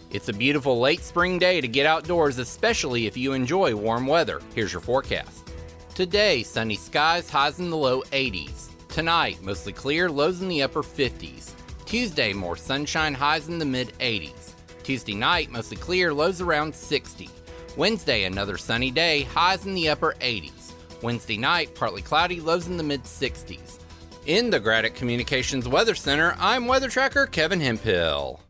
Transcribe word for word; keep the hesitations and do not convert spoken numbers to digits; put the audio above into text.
It's a beautiful late spring day to get outdoors, especially if you enjoy warm weather. Here's your forecast. Today, sunny skies, highs in the low eighties. Tonight, mostly clear, lows in the upper fifties. Tuesday, more sunshine, highs in the mid eighties. Tuesday night, mostly clear, lows around sixty. Wednesday, another sunny day, highs in the upper eighties. Wednesday night, partly cloudy, lows in the mid sixties. In the Gradick Communications Weather Center, I'm Weather Tracker Kevin Hemphill.